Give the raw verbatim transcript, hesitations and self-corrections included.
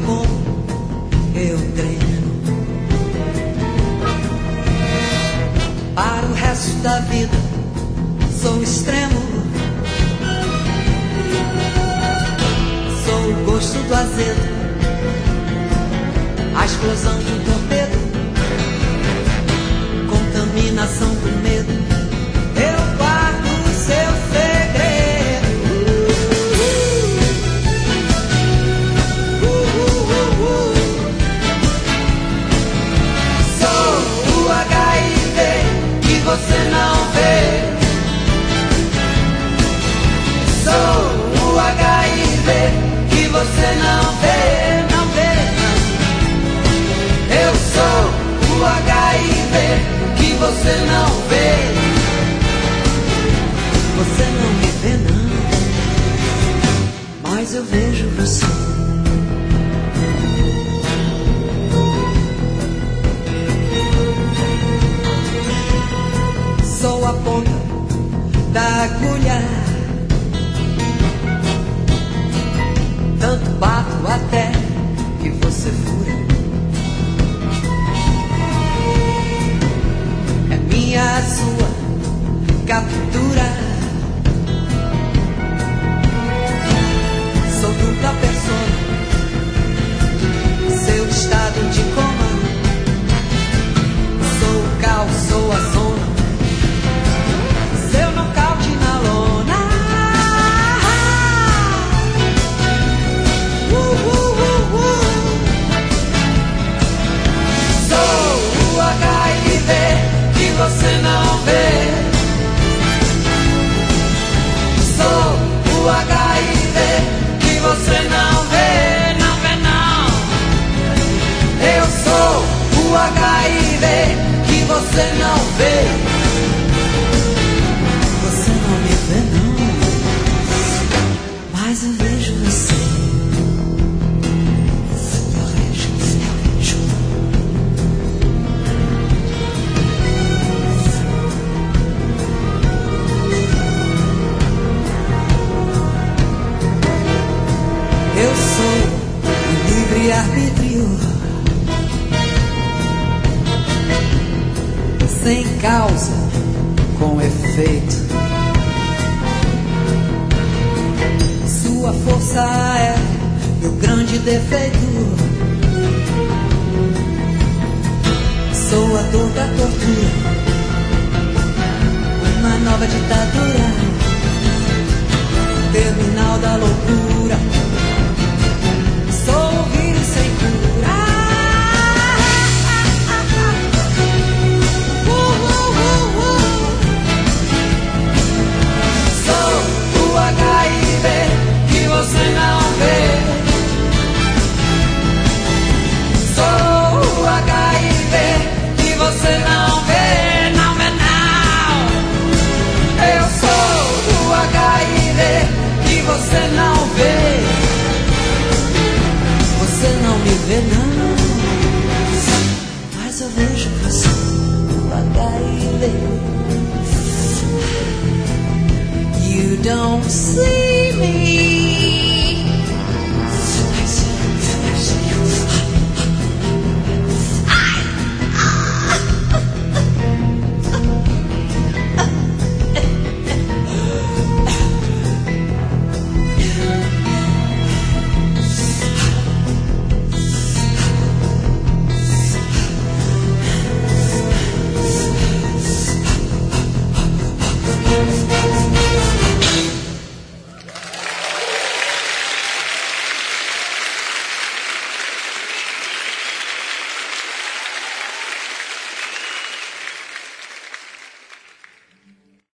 como, eu treino. Para o resto da vida sou extremo. Sou o gosto do azedo, a explosão de um torpedo, contaminação do medo. Eu guardo o seu segredo. Uh, uh, uh, uh. Sou o H I V que você não vê. Sou o H I V que você não vê, não vê, não. Eu sou o H I V que você não vê. Você não me vê não, mas eu vejo você. Sou a ponta da agulha, tanto bato até que você fura. É minha, a sua captura. Sou dupla persona, seu estado de coma. Sou o caos, sou a zona, seu nocaute na lona. Uh, uh, uh, uh. Sou o H I V que você não vê. Sou o H I V que você não vê, não vê não. Eu sou o H I V que você não vê. Você não me vê não, mas eu vejo você. Eu vejo, eu vejo. Eu sou o livre-arbítrio, sem causa, com efeito. Sua força é meu grande defeito. Sou a dor da tortura, uma nova ditadura, terminal da loucura. Sou o vírus sem cura. Uh, uh, uh, uh. Sou o H I V que você não vê. Sou o H I V que você não vê, não vê não. Eu sou o H I V que você não vê. Você não me vê não, mas eu vejo você, o H I V. You don't see.